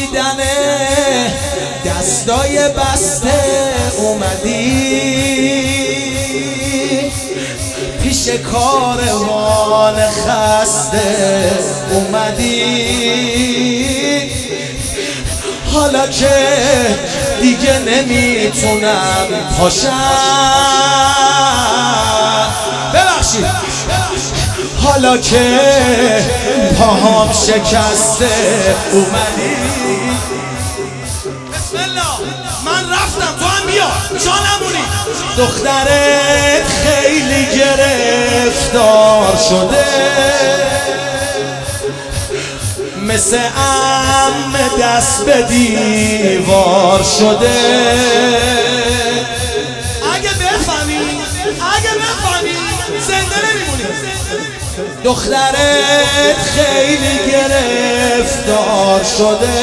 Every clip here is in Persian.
دیدن دستای بسته اومدی پیش کاروان خسته اومدی حالا که دیگه نمیتونم پاشم ببخشید حالا که پاهام شکسته اومدی بسم الله من رفتم تو هم بیا جا نمونی دخترت خیلی گرفتار شده مثل عمه دست به دیوار شده اگه بفهمی زنده نمیمونی دخترت خیلی گرفتار شده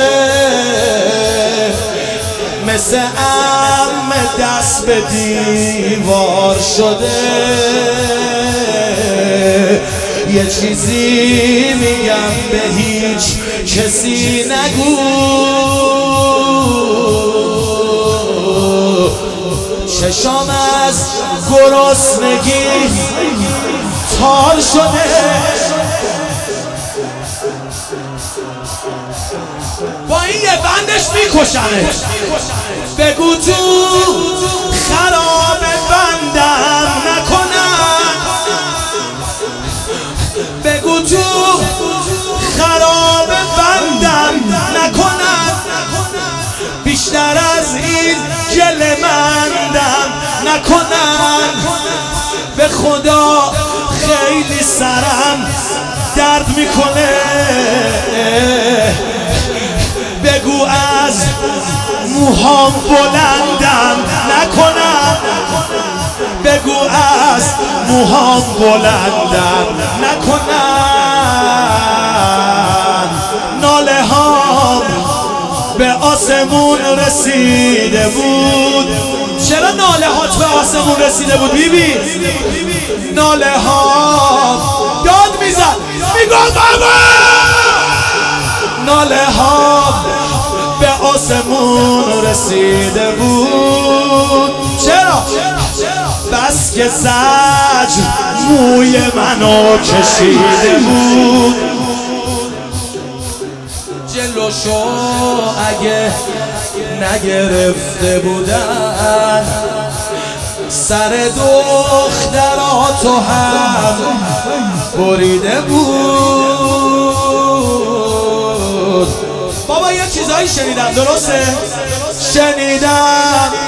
مثل عمه دست به دیوار شده یه چیزی میگم به هیچ کسی نگو چشام از گرسنگی تار شده با این یه بندش میکشنه بگو تو خراب بندم نکنن بگو تو خراب بندم نکنن بیشتر از این گله مندم نکنن به خدا خیلی سرم درد میکنه بگو از موهام بلندم نکنن بگو از موهام بلندم نکنن ناله هام به آسمون رسیده بود چرا ناله هات به آسمون رسیده بود بیبی ناله هام داد میزد میگفت بابا ناله هام به آسمون رسیده بود چرا بس که زجر موی منو کشیده بود جلوشو اگه نگرفته بودن سر دختراتو هم بریده بود بابا یه چیزایی شنیدم درسته؟ شنیدم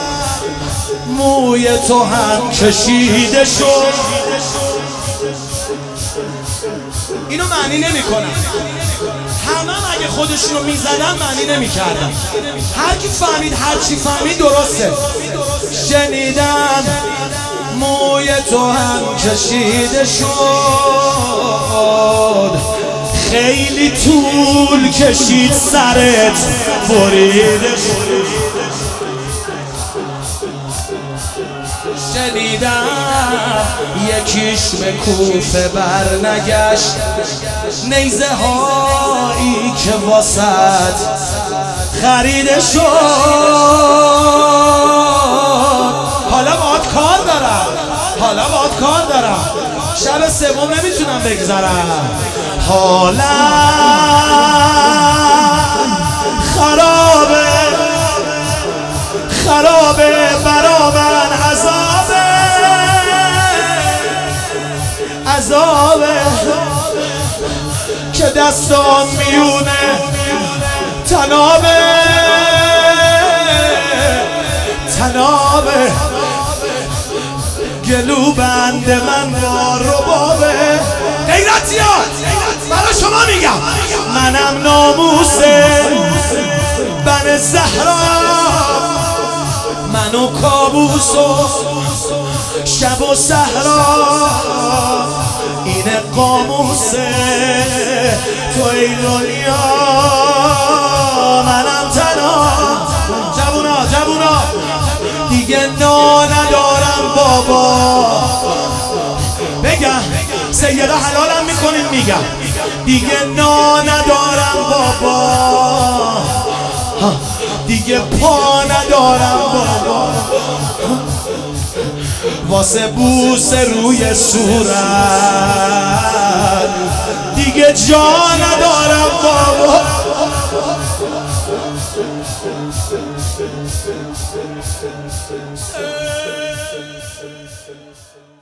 موی تو هم کشیده شد اینو معنی نمی کنم همه اگه خودشونو میزدن معنی نمی کردن هر کی فهمید هر چی فهمید درسته شنیدم موی تو هم کشیده شد خیلی طول کشید سرت بریده شد شنیدم یکیش به کوفه بر نگشت نیزه هایی که واسط خریده شد حالا باید کار دارم شب سوم نمیتونم بگذرم حالا خرابه برا من عذابه که دستان میونه تنابه گلو بند من با ربابه غیرتیان برای شما میگم منم ناموس بن زهرا منو کابوس و شب و صحرا این قاموسه تو ای دنیا منم تنها جوونا دیگه ندارم بابا بگم سیده حلالم میکنیم میگم دیگه نا ندارم بابا، دیگه پا ندارم بابا، واسه بوس روی صورت دیگه جا ندارم بابا.